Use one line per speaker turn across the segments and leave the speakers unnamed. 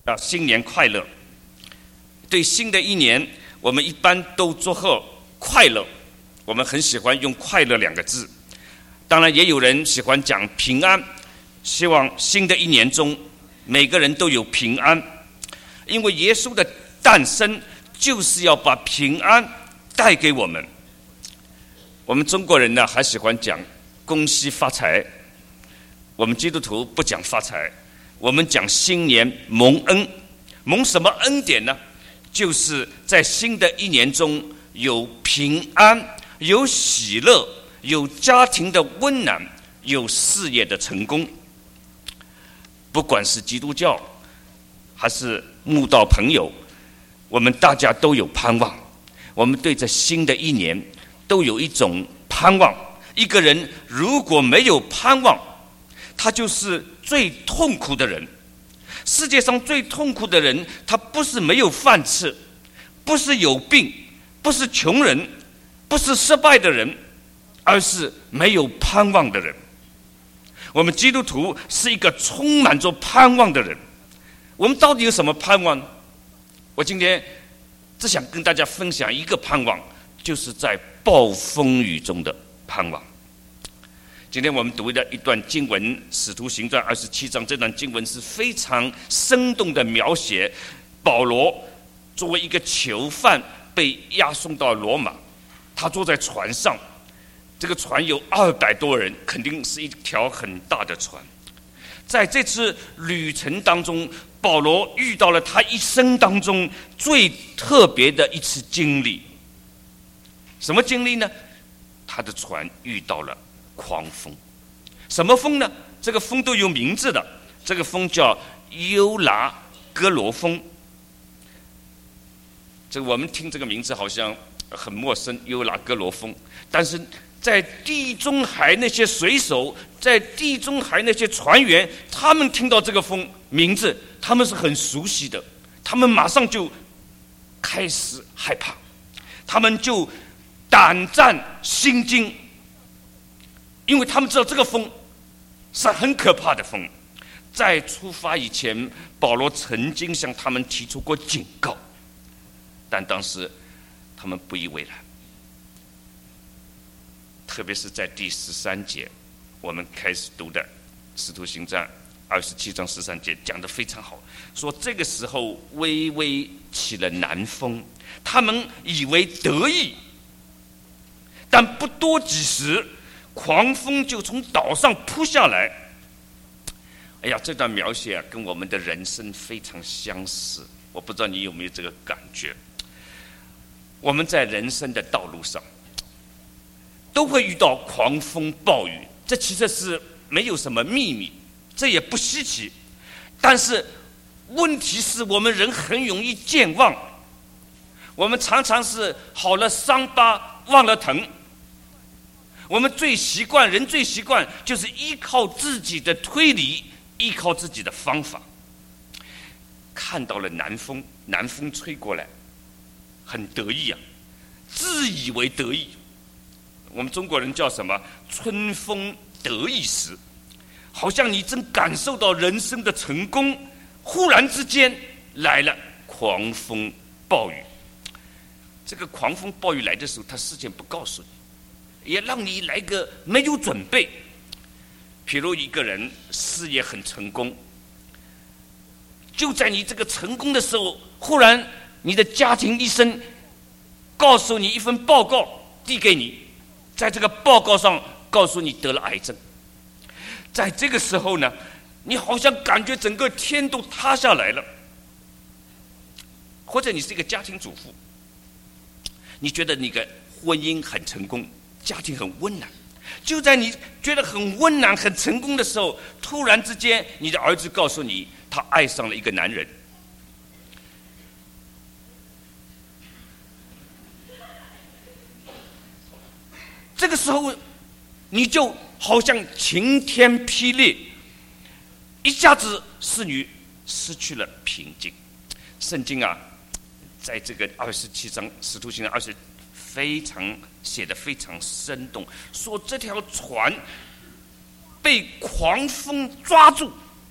新年快乐。对新的一年，我们一般都祝贺快乐，我们很喜欢用快乐2个字。当然也有人喜欢讲平安，希望新的一年中每个人都有平安，因为耶稣的诞生就是要把平安带给我们。我们中国人呢还喜欢讲恭喜发财，我们基督徒不讲发财，我们讲新年蒙恩。蒙什么恩典呢？就是在新的一年中有平安，有喜乐，有家庭的温暖，有事业的成功。不管是基督教还是慕道朋友，我们大家都有盼望，我们对这新的一年都有一种盼望。一个人如果没有盼望，他就是最痛苦的人。世界上最痛苦的人，他不是没有饭吃，不是有病，不是穷人，不是失败的人，而是没有盼望的人。我们基督徒是一个充满着盼望的人。我们到底有什么盼望呢？我今天只想跟大家分享一个盼望，就是在暴风雨中的盼望。今天我们读的一段经文《使徒行传》27章，这段经文是非常生动的描写保罗作为一个囚犯被押送到罗马，他坐在船上，这个船有200多人，肯定是一条很大的船。在这次旅程当中，保罗遇到了他一生当中最特别的一次经历。什么经历呢？他的船遇到了狂风。什么风呢？这个风都有名字的，这个风叫优拉哥罗风。这个我们听这个名字好像很陌生，优拉哥罗风，但是在地中海那些水手，在地中海那些船员，他们听到这个风名字，他们是很熟悉的，他们马上就开始害怕，他们就胆战心惊，因为他们知道这个风是很可怕的风。在出发以前，保罗曾经向他们提出过警告，但当时他们不以为然。特别是在第13节，我们开始读的《使徒行传》27章13节讲得非常好，说这个时候微微起了南风，他们以为得意，但不多几时，狂风就从岛上扑下来。哎呀，这段描写跟我们的人生非常相似，我不知道你有没有这个感觉。我们在人生的道路上都会遇到狂风暴雨，这其实是没有什么秘密，这也不稀奇。但是问题是我们人很容易健忘，我们常常是好了伤疤忘了疼。我们人最习惯就是依靠自己的推理，依靠自己的方法。看到了南风吹过来，很得意啊，自以为得意。我们中国人叫什么？春风得意时，好像你正感受到人生的成功，忽然之间来了狂风暴雨。这个狂风暴雨来的时候，他事先不告诉你，也让你来个没有准备。譬如一个人事业很成功，就在你这个成功的时候，忽然你的家庭医生告诉你一份报告递给你，在这个报告上告诉你得了癌症。在这个时候呢，你好像感觉整个天都塌下来了。或者你是一个家庭主妇，你觉得你的婚姻很成功，家庭很温暖，就在你觉得很温暖很成功的时候，突然之间你的儿子告诉你他爱上了一个男人。这个时候你就好像晴天霹雳，一下子使你失去了平静。圣经啊，在这个27章使徒行传写得非常生动，说这条船被狂风抓住，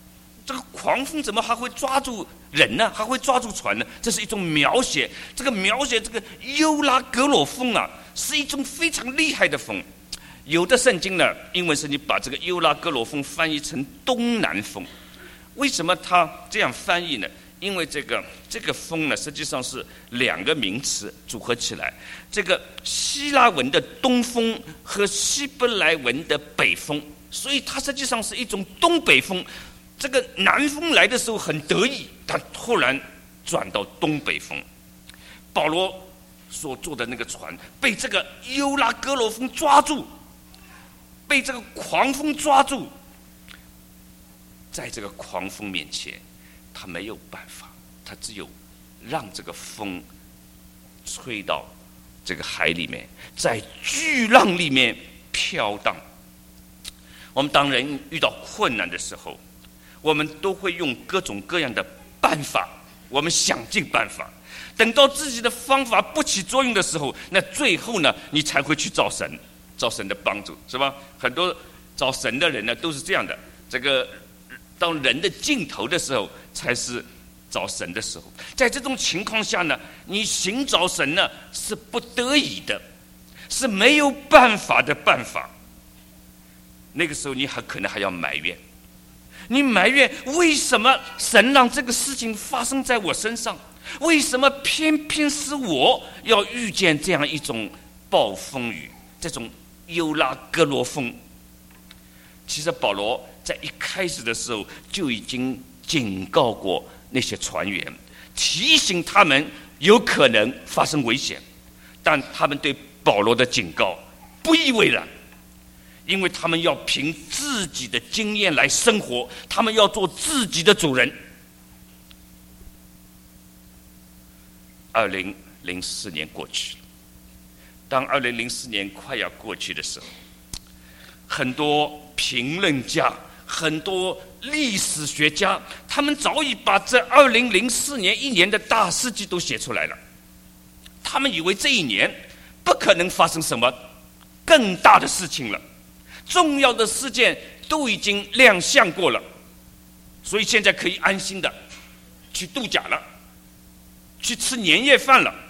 这个狂风怎么还会抓住人呢？还会抓住船呢？这是一种描写。这个描写这个优拉格罗风啊，是一种非常厉害的风。有的圣经呢，英文圣经把这个优拉格罗风翻译成东南风。为什么他这样翻译呢？因为这个风呢，实际上是两个名词组合起来。这个希腊文的东风和希伯来文的北风，所以它实际上是一种东北风。这个南风来的时候很得意，但突然转到东北风。保罗所坐的那个船被这个优拉格罗风抓住，被这个狂风抓住，在这个狂风面前，他没有办法，他只有让这个风吹到这个海里面，在巨浪里面飘荡。我们当人遇到困难的时候，我们都会用各种各样的办法，我们想尽办法，等到自己的方法不起作用的时候，那最后呢，你才会去找神的帮助，是吧？很多找神的人呢，都是这样的。这个当人的尽头的时候，才是找神的时候。在这种情况下呢，你寻找神呢，是不得已的，是没有办法的办法。那个时候，你可能还要埋怨。你埋怨为什么神让这个事情发生在我身上？为什么偏偏是我要遇见这样一种暴风雨，这种优拉格罗风？其实保罗在一开始的时候就已经警告过那些船员，提醒他们有可能发生危险，但他们对保罗的警告不以为然。因为他们要凭自己的经验来生活，他们要做自己的主人。2004年过去了，当2004年快要过去的时候，很多评论家、很多历史学家，他们早已把这2004年一年的大事记都写出来了。他们以为这一年不可能发生什么更大的事情了。重要的事件都已经亮相过了，所以现在可以安心的去度假了，去吃年夜饭了。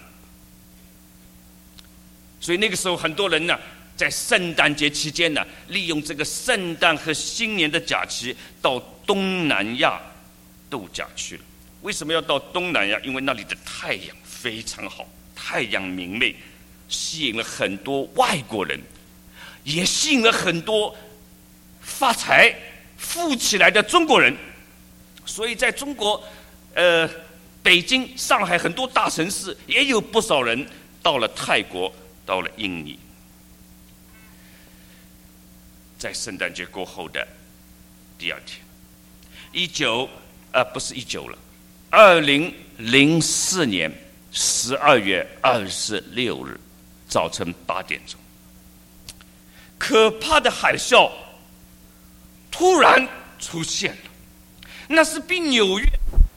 所以那个时候很多人呢，在圣诞节期间呢，利用这个圣诞和新年的假期到东南亚度假去了。为什么要到东南亚？因为那里的太阳非常好，太阳明媚，吸引了很多外国人，也吸引了很多发财富起来的中国人。所以在中国北京、上海很多大城市也有不少人到了泰国，到了印尼。在圣诞节过后的第二天2004年12月26日早晨8点钟，可怕的海啸突然出现了，那是比纽约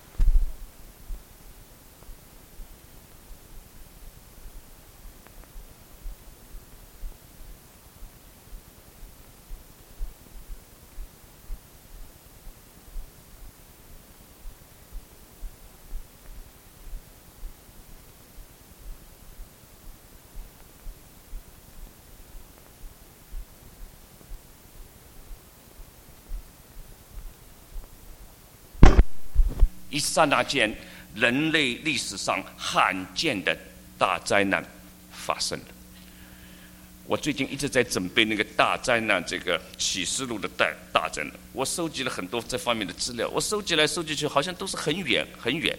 一刹那间，人类历史上罕见的大灾难发生了。我最近一直在准备那个大灾难，这个启示录的大灾难。我收集了很多这方面的资料，我收集来收集去，好像都是很远很远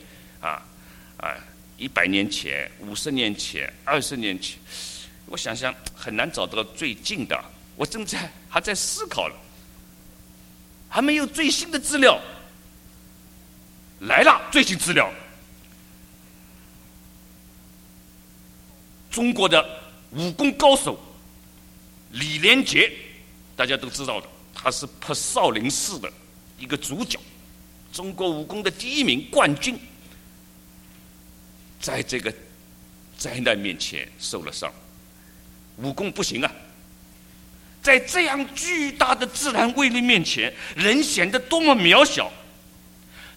，100年前、50年前、20年前。我想想很难找到最近的，我还在思考了，还没有最新的资料。来了，最新资料，中国的武功高手李连杰，大家都知道的，他是拍少林寺的一个主角，中国武功的第1名冠军，在这个灾难面前受了伤，武功不行啊。在这样巨大的自然威力面前，人显得多么渺小。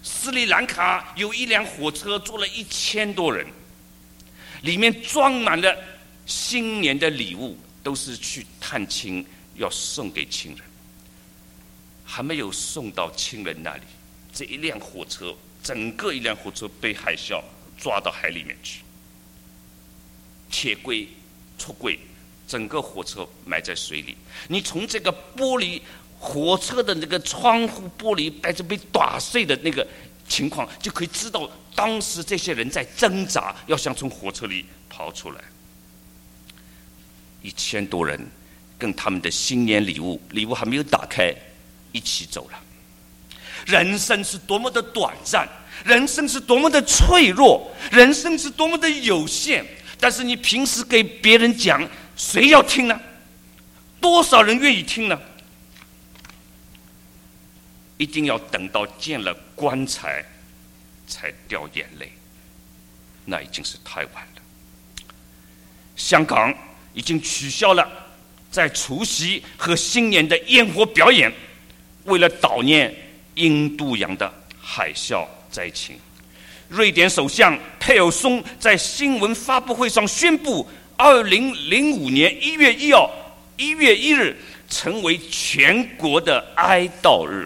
斯里兰卡有一辆火车坐了1000多人，里面装满了新年的礼物，都是去探亲要送给亲人，还没有送到亲人那里，这一辆火车，整个一辆火车被海啸抓到海里面去，铁轨出轨，整个火车埋在水里。你从这个玻璃火车的那个窗户玻璃被打碎的那个情况，就可以知道当时这些人在挣扎，要想从火车里跑出来。1000多人跟他们的新年礼物还没有打开，一起走了。人生是多么的短暂，人生是多么的脆弱，人生是多么的有限。但是你平时给别人讲，谁要听呢？多少人愿意听呢？一定要等到见了棺材才掉眼泪，那已经是太晚了。香港已经取消了在除夕和新年的烟火表演，为了悼念印度洋的海啸灾情。瑞典首相佩尔松在新闻发布会上宣布，2005年1月1日成为全国的哀悼日。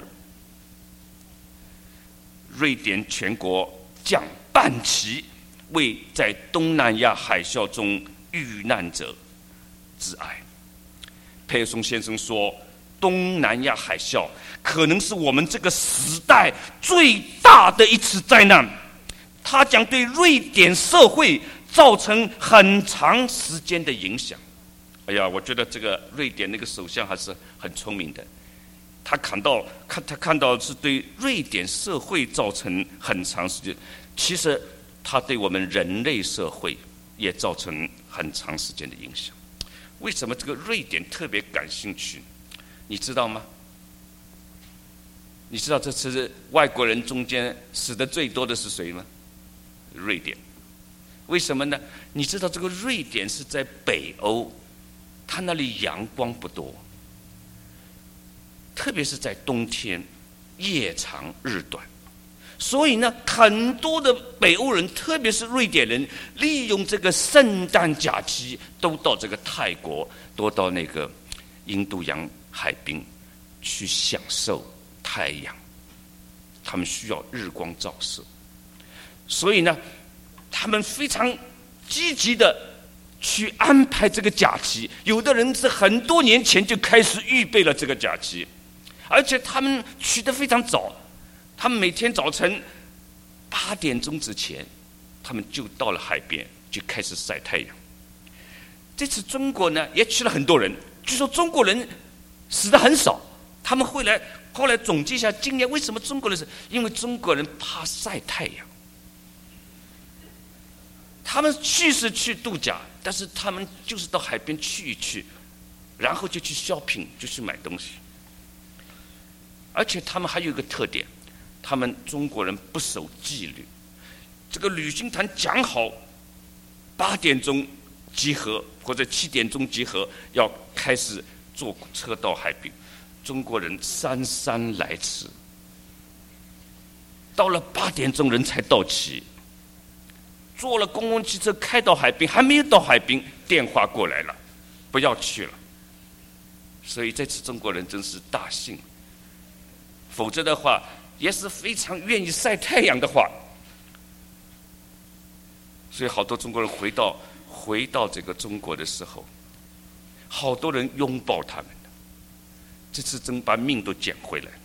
瑞典全国降半旗，为在东南亚海啸中遇难者致哀。佩尔松先生说，东南亚海啸可能是我们这个时代最大的一次灾难，它将对瑞典社会造成很长时间的影响。哎呀，我觉得这个瑞典那个首相还是很聪明的，他看到是对瑞典社会造成很长时间，其实他对我们人类社会也造成很长时间的影响。为什么这个瑞典特别感兴趣？你知道吗？你知道这次外国人中间死的最多的是谁吗？瑞典。为什么呢？你知道这个瑞典是在北欧，它那里阳光不多，特别是在冬天，夜长日短，所以呢，很多的北欧人，特别是瑞典人，利用这个圣诞假期，都到这个泰国，都到那个印度洋海滨去享受太阳。他们需要日光照射，所以呢，他们非常积极的去安排这个假期。有的人是很多年前就开始预备了这个假期，而且他们去得非常早，他们每天早晨8点钟之前，他们就到了海边，就开始晒太阳。这次中国呢也去了很多人，据说中国人死得很少。他们后来总结一下，今年为什么中国人死？因为中国人怕晒太阳。他们是去度假，但是他们就是到海边去一去，然后就去 shopping， 就去买东西。而且他们还有一个特点，他们中国人不守纪律。这个旅行团讲好8点钟集合或者7点钟集合，要开始坐车到海滨，中国人姗姗来迟，到了8点钟人才到齐，坐了公共汽车开到海滨，还没有到海滨，电话过来了，不要去了。所以这次中国人真是大幸，否则的话也是非常愿意晒太阳的话。所以好多中国人回到这个中国的时候，好多人拥抱他们的，这次真把命都捡回来。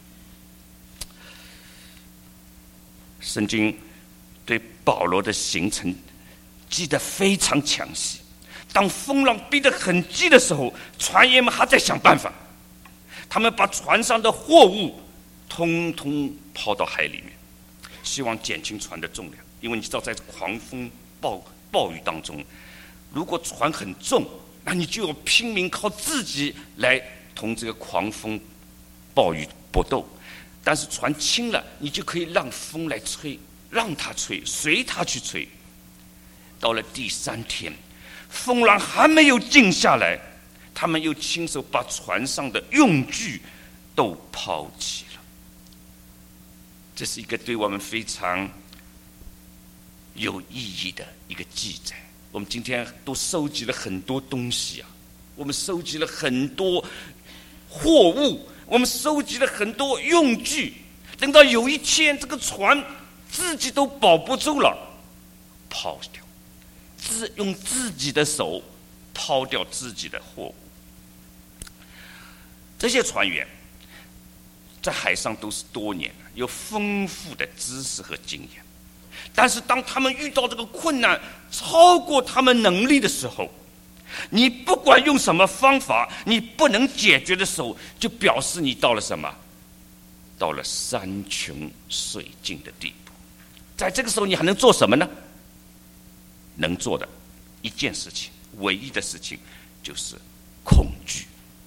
圣经对保罗的行程记得非常详细，当风浪逼得很急的时候，船员们还在想办法，他们把船上的货物通通抛到海里面，希望减轻船的重量。因为你知道在狂风暴雨当中，如果船很重，那你就要拼命靠自己来同这个狂风暴雨搏斗。但是船轻了，你就可以让风来吹，让它吹，随它去吹。到了第3天，风浪还没有静下来，他们又亲手把船上的用具都抛弃了。 这是一个对我们非常有意义的一个记载。我们今天都收集了很多东西啊，我们收集了很多货物，我们收集了很多用具，等到有一天这个船自己都保不住了，抛掉，用自己的手抛掉自己的货物。这些船员在海上都是多年，有丰富的知识和经验，但是当他们遇到这个困难超过他们能力的时候，你不管用什么方法，你不能解决的时候，就表示你到了什么？到了山穷水尽的地步。在这个时候，你还能做什么呢？能做的一件事情，唯一的事情就是恐惧。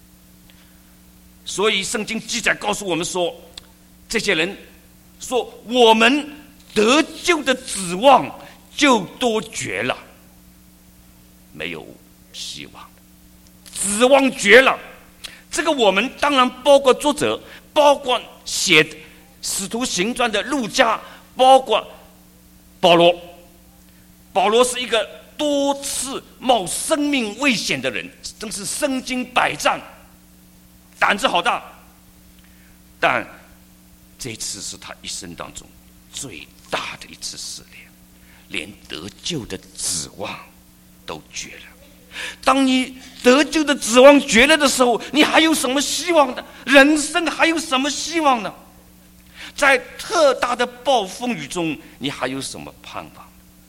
所以圣经记载告诉我们说，这些人说我们得救的指望就都绝了，没有希望，指望绝了。这个我们当然包括作者，包括写使徒行传的路加，包括保罗。保罗是一个多次冒生命危险的人，真是身经百战，胆子好大。但这次是他一生当中最大的一次试炼，连得救的指望都绝了。当你得救的指望绝了的时候，你还有什么希望呢？人生还有什么希望呢？在特大的暴风雨中，你还有什么盼望？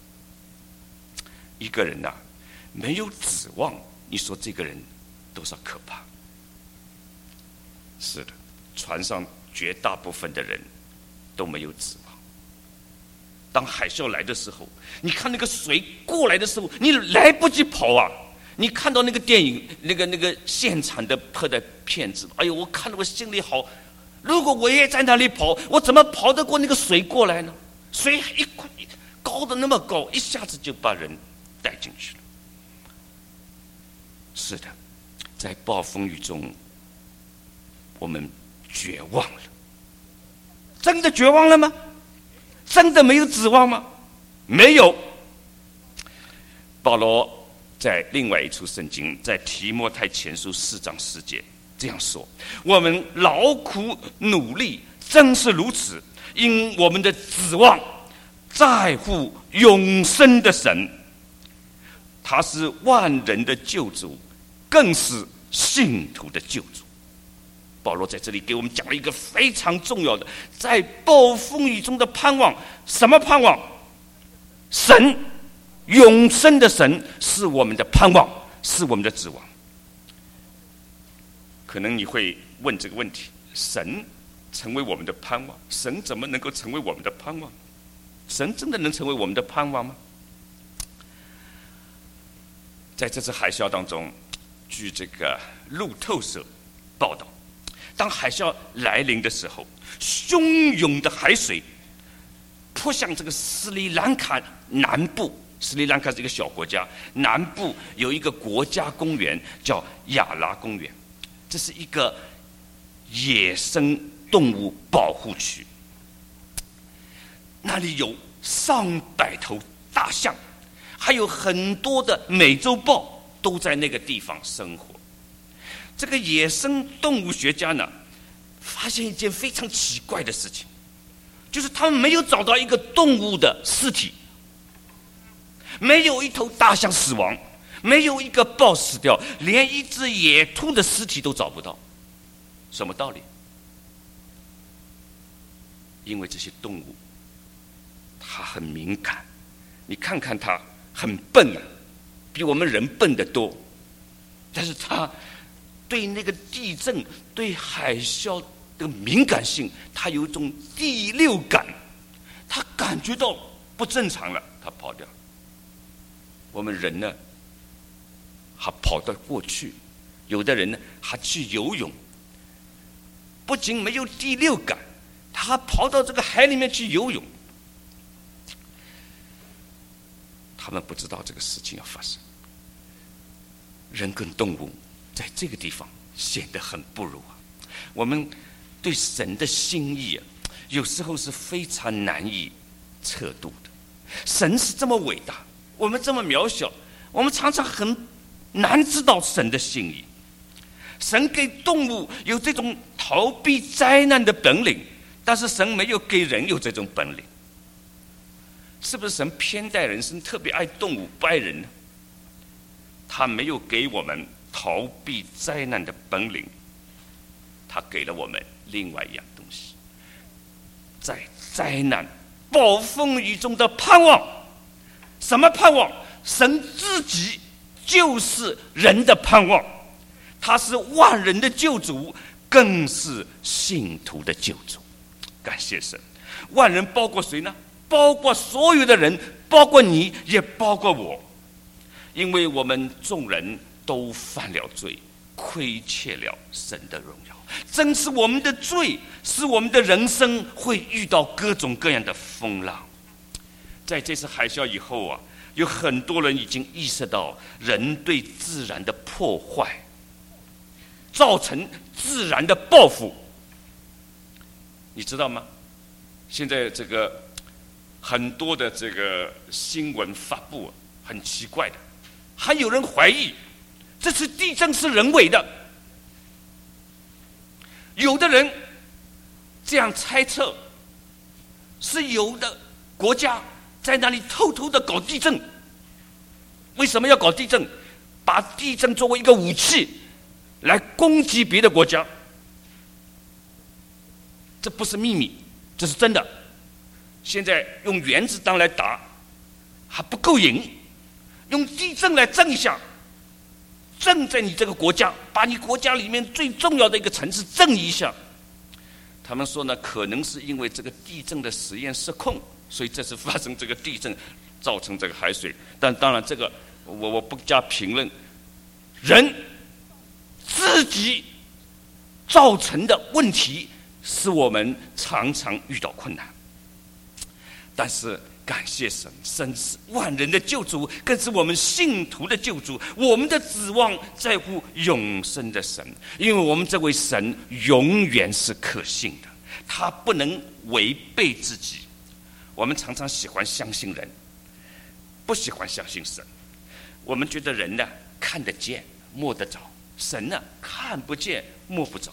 一个人呐，没有指望，你说这个人多少可怕？是的，船上绝大部分的人都没有指望。当海啸来的时候，你看那个水过来的时候，你来不及跑啊！你看到那个电影，那个现场的拍的片子，哎呦，我看得我心里好。如果我也在那里跑，我怎么跑得过那个水过来呢？水高的那么高，一下子就把人带进去了。是的，在暴风雨中，我们绝望了。真的绝望了吗？真的没有指望吗？没有。保罗在另外一处圣经，在提摩太前书4章10节这样说：我们劳苦努力，真是如此，因我们的指望在乎永生的神，他是万人的救主，更是信徒的救主。保罗在这里给我们讲了一个非常重要的，在暴风雨中的盼望。什么盼望？神，永生的神是我们的盼望，是我们的指望。可能你会问这个问题：神成为我们的盼望，神怎么能够成为我们的盼望？神真的能成为我们的盼望吗？在这次海啸当中，据这个路透社报道，当海啸来临的时候，汹涌的海水扑向这个斯里兰卡南部。斯里兰卡是一个小国家，南部有一个国家公园叫亚拉公园，这是一个野生动物保护区。那里有上百头大象，还有很多的美洲豹都在那个地方生活。这个野生动物学家呢，发现一件非常奇怪的事情，就是他们没有找到一个动物的尸体，没有一头大象死亡，没有一个豹死掉，连一只野兔的尸体都找不到。什么道理？因为这些动物它很敏感，你看看它很笨啊，比我们人笨得多，但是它对那个地震、对海啸的敏感性，它有一种第六感，它感觉到不正常了，它跑掉。我们人呢，还跑到过去，有的人呢还去游泳，不仅没有第六感，他还跑到这个海里面去游泳。他们不知道这个事情要发生。人跟动物在这个地方显得很不如啊。我们对神的心意啊， 有时候是非常难以测度的。神是这么伟大，我们这么渺小，我们常常很难知道神的心意。神给动物有这种逃避灾难的本领，但是神没有给人有这种本领。是不是神偏待人，神特别爱动物不爱人呢？他没有给我们逃避灾难的本领，他给了我们另外一样东西，在灾难暴风雨中的盼望。什么盼望？神自己就是人的盼望，他是万人的救主，更是信徒的救主。感谢神。万人包括谁呢？包括所有的人，包括你，也包括我。因为我们众人都犯了罪，亏欠了神的荣耀。正是我们的罪，使我们的人生会遇到各种各样的风浪。在这次海啸以后啊，有很多人已经意识到人对自然的破坏，造成自然的报复。你知道吗？现在这个很多的这个新闻发布很奇怪的，还有人怀疑这次地震是人为的。有的人这样猜测，是有的国家在那里偷偷的搞地震。为什么要搞地震？把地震作为一个武器来攻击别的国家。这不是秘密，这是真的。现在用原子弹来打还不够赢，用地震来震一下，震在你这个国家，把你国家里面最重要的一个城市震一下。他们说呢，可能是因为这个地震的实验失控，所以这次发生这个地震，造成这个海水。但当然这个我不加评论，人自己造成的问题使我们常常遇到困难。但是感谢神，神是万人的救主，更是我们信徒的救主。我们的指望在乎永生的神，因为我们这位神永远是可信的，他不能违背自己。我们常常喜欢相信人，不喜欢相信神。我们觉得人呢看得见摸得着，神呢看不见摸不着。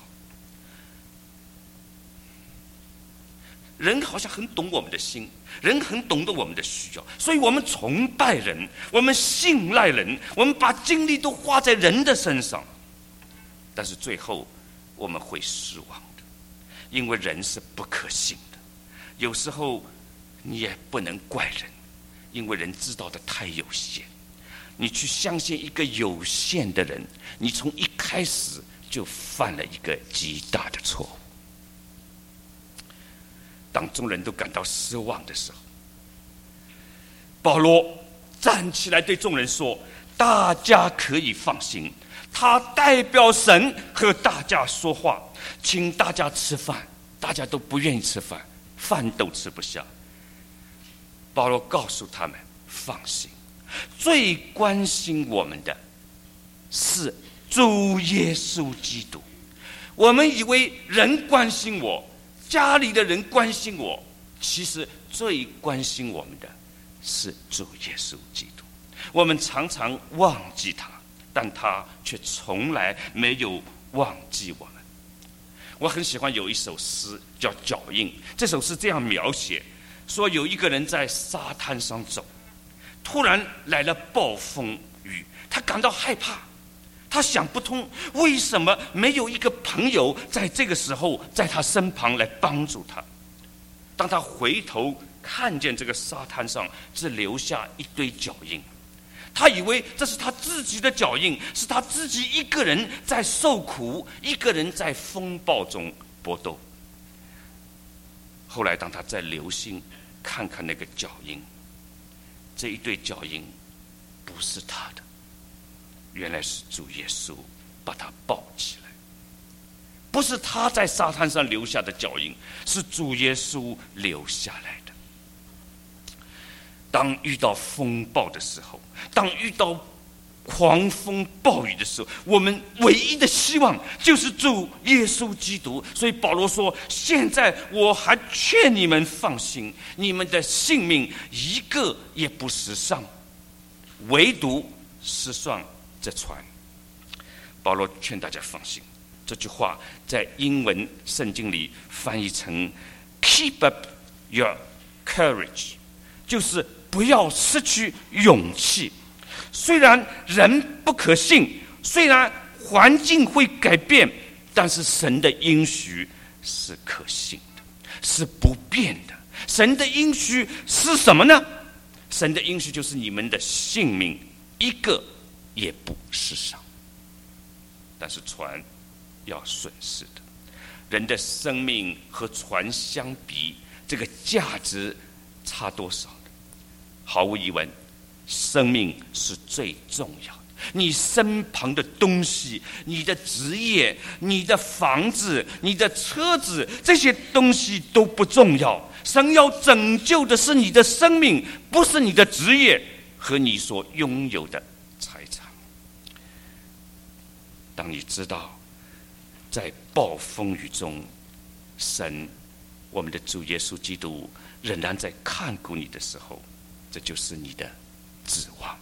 人好像很懂我们的心，人很懂得我们的需要，所以我们崇拜人，我们信赖人，我们把精力都花在人的身上。但是最后我们会失望的，因为人是不可信的。有时候你也不能怪人，因为人知道的太有限。你去相信一个有限的人，你从一开始就犯了一个极大的错误。当众人都感到失望的时候，保罗站起来对众人说：大家可以放心，他代表神和大家说话，请大家吃饭。大家都不愿意吃饭，饭都吃不下。保罗告诉他们放心，最关心我们的是主耶稣基督。我们以为人关心我，家里的人关心我，其实最关心我们的是主耶稣基督。我们常常忘记他，但他却从来没有忘记我们。我很喜欢有一首诗叫《脚印》，这首诗这样描写，说有一个人在沙滩上走，突然来了暴风雨，他感到害怕，他想不通为什么没有一个朋友在这个时候在他身旁来帮助他。当他回头看见这个沙滩上只留下一堆脚印，他以为这是他自己的脚印，是他自己一个人在受苦，一个人在风暴中搏斗。后来当他再留心看看那个脚印，这一对脚印不是他的，原来是主耶稣把他抱起来。不是他在沙滩上留下的脚印，是主耶稣留下来的。当遇到风暴的时候，当遇到狂风暴雨的时候，我们唯一的希望就是主耶稣基督。所以保罗说，现在我还劝你们放心，你们的性命一个也不失丧，唯独失丧这船。保罗劝大家放心，这句话在英文圣经里翻译成 Keep up your courage， 就是不要失去勇气。虽然人不可信，虽然环境会改变，但是神的应许是可信的，是不变的。神的应许是什么呢？神的应许就是你们的性命一个也不失丧。但是船要顺势的，人的生命和船相比，这个价值差多少呢？毫无疑问，生命是最重要的。你身旁的东西，你的职业，你的房子，你的车子，这些东西都不重要。神要拯救的是你的生命，不是你的职业和你所拥有的财产。当你知道在暴风雨中，神，我们的主耶稣基督仍然在看顾你的时候，这就是你的指望。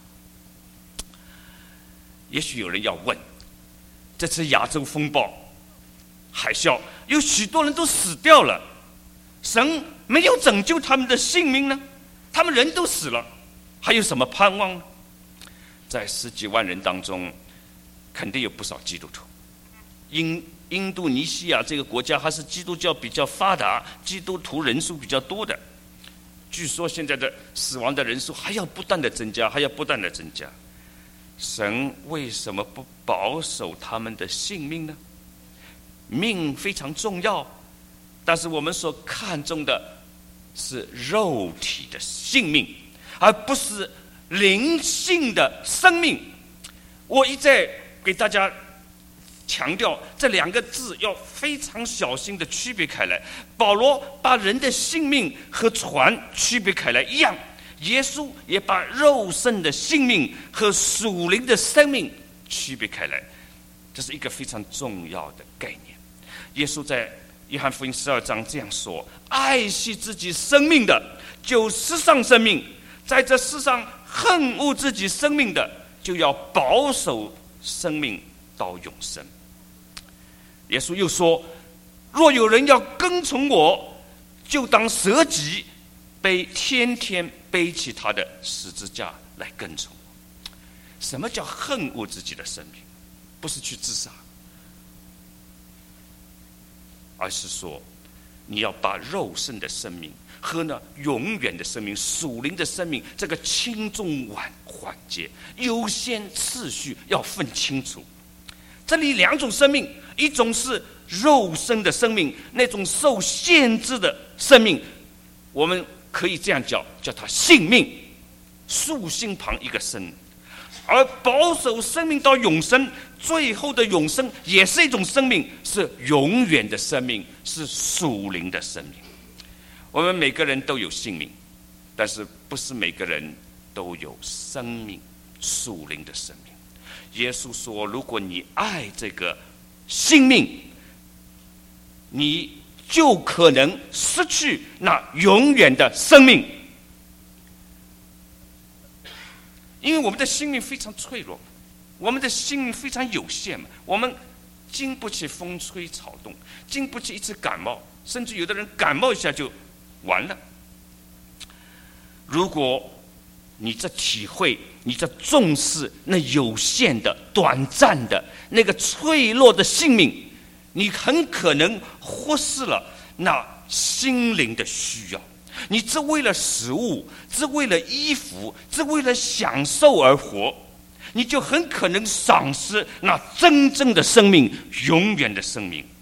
也许有人要问，这次亚洲风暴海啸，有许多人都死掉了，神没有拯救他们的性命呢？他们人都死了，还有什么盼望呢？在10几万人当中，肯定有不少基督徒。印度尼西亚这个国家还是基督教比较发达，基督徒人数比较多的。据说现在的死亡的人数还要不断的增加，还要不断的增加。神为什么不保守他们的性命呢？命非常重要，但是我们所看重的是肉体的性命，而不是灵性的生命。我一再给大家强调，这2个字要非常小心的区别开来。保罗把人的性命和船区别开来一样，耶稣也把肉身的性命和属灵的生命区别开来，这是一个非常重要的概念。耶稣在约翰福音12章这样说：爱惜自己生命的，就失丧生命；在这世上恨恶自己生命的，就要保守生命到永生。耶稣又说：若有人要跟从我，就当舍己，天天背起他的十字架来跟从我。什么叫恨恶自己的生命？不是去自杀，而是说你要把肉身的生命和永远的生命、属灵的生命，这个轻重缓急、优先次序要分清楚。这里2种生命，一种是肉身的生命，那种受限制的生命，我们可以这样叫它性命，竖心旁一个生。而保守生命到永生，最后的永生也是一种生命，是永远的生命，是属灵的生命。我们每个人都有性命，但是不是每个人都有生命，属灵的生命。耶稣说，如果你爱这个性命，你就可能失去那永远的生命。因为我们的性命非常脆弱，我们的性命非常有限嘛，我们经不起风吹草动，经不起一次感冒，甚至有的人感冒一下就完了。如果你这体会，你这重视那有限的、短暂的、那个脆弱的性命，你很可能忽视了那心灵的需要。你只为了食物，只为了衣服，只为了享受而活，你就很可能丧失那真正的生命，永远的生命。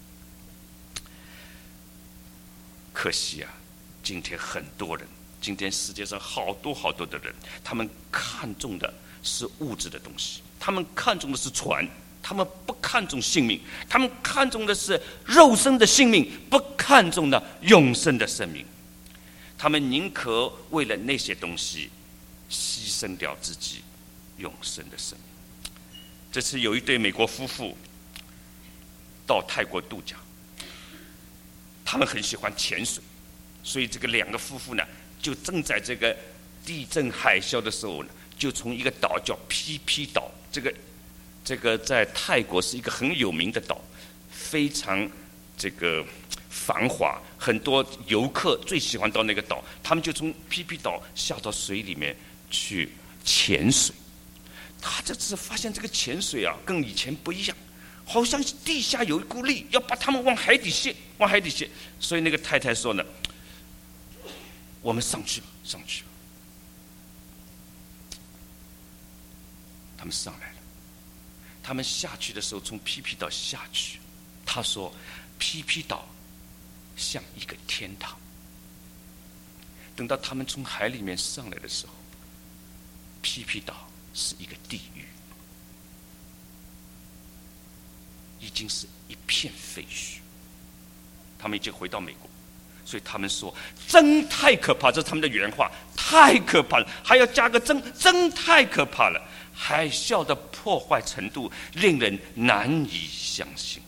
可惜啊，今天很多人，今天世界上好多的人，他们看重的是物质的东西，他们看重的是船，他们不看重性命，他们看重的是肉身的性命，不看重的永生的生命。他们宁可为了那些东西牺牲掉自己， 永生的生命。这次有一对美国夫妇到泰国度假，他们很喜欢潜水，所以这个两个夫妇呢，就正在这个地震海啸的时候呢，就从一个岛叫皮皮岛，这个在泰国是一个很有名的岛，非常这个繁华，很多游客最喜欢到那个岛，他们就从皮皮岛下到水里面去潜水。他这次发现这个潜水啊，跟以前不一样，好像地下有一股力要把他们往海底陷，往海底陷。所以那个太太说呢，我们上去吧，上去吧。他们上来了，他们下去的时候从皮皮岛下去，他说皮皮岛像一个天堂。等到他们从海里面上来的时候，皮皮岛是一个地狱，已经是一片废墟。他们已经回到美国，所以他们说真太可怕，这是他们的原话，太可怕了，还要加个真太可怕了。海啸的破坏程度令人难以相信。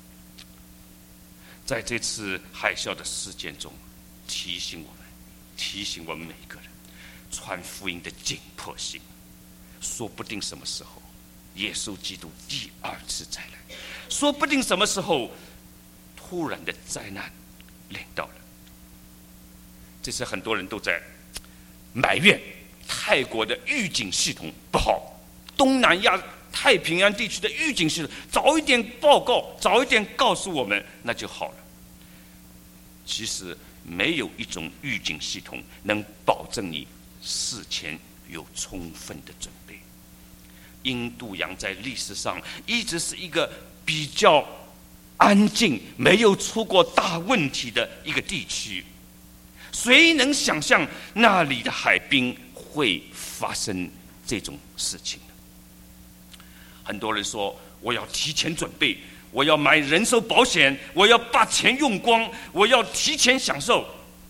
在这次海啸的事件中，提醒我们每个人传福音的紧迫性。说不定什么时候耶稣基督第二次再来，说不定什么时候突然的灾难临到了。这次很多人都在埋怨泰国的预警系统不好，东南亚太平洋地区的预警系统早一点报告，早一点告诉我们那就好了。其实没有一种预警系统能保证你事前有充分的准备。印度洋在历史上一直是一个比较安静、没有出过大问题的一个地区，谁能想象那里的海滨会发生这种事情呢？很多人说我要提前准备，我要买人寿保险，我要把钱用光，我要提前享受。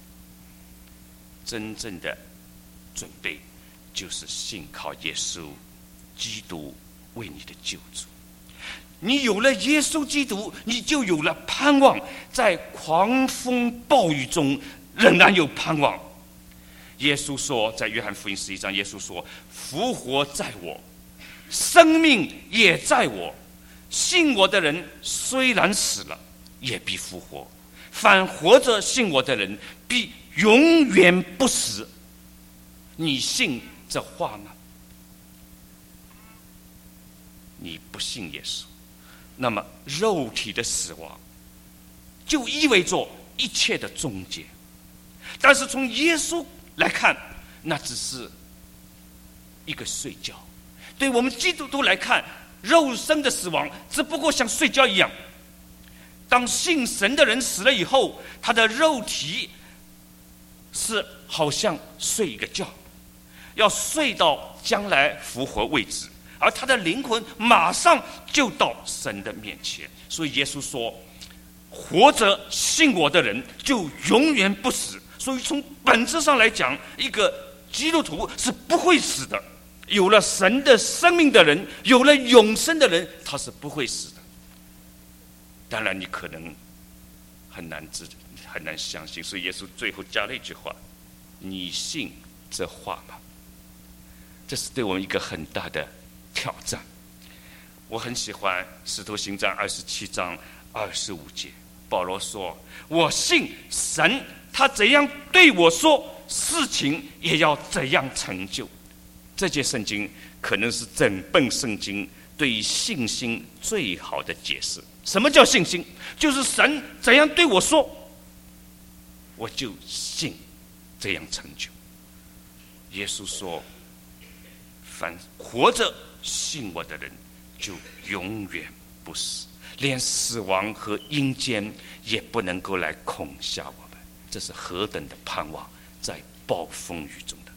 真正的准备就是信靠耶稣基督为你的救主。你有了耶稣基督，你就有了盼望，在狂风暴雨中仍然有盼望。耶稣说，在约翰福音11章，耶稣说，复活在我，生命也在我，信我的人虽然死了，也必复活，反活着信我的人必永远不死。你信这话吗？你不信耶稣，那么肉体的死亡就意味着一切的终结。但是从耶稣来看，那只是一个睡觉。对我们基督徒来看，肉身的死亡只不过像睡觉一样。当信神的人死了以后，他的肉体是好像睡一个觉，要睡到将来复活为止，而他的灵魂马上就到神的面前。所以耶稣说，活着信我的人就永远不死。所以从本质上来讲，一个基督徒是不会死的。有了神的生命的人，有了永生的人，他是不会死的。当然你可能很难相信，所以耶稣最后加了一句话，你信这话吗？这是对我们一个很大的挑战。我很喜欢使徒行传27章25节，保罗说，我信神，他怎样对我说，事情也要怎样成就。这节圣经可能是整本圣经对于信心最好的解释。什么叫信心？就是神怎样对我说，我就信这样成就。耶稣说，凡活着信我的人就永远不死，连死亡和阴间也不能够来恐吓我们。这是何等的盼望，在暴风雨中的。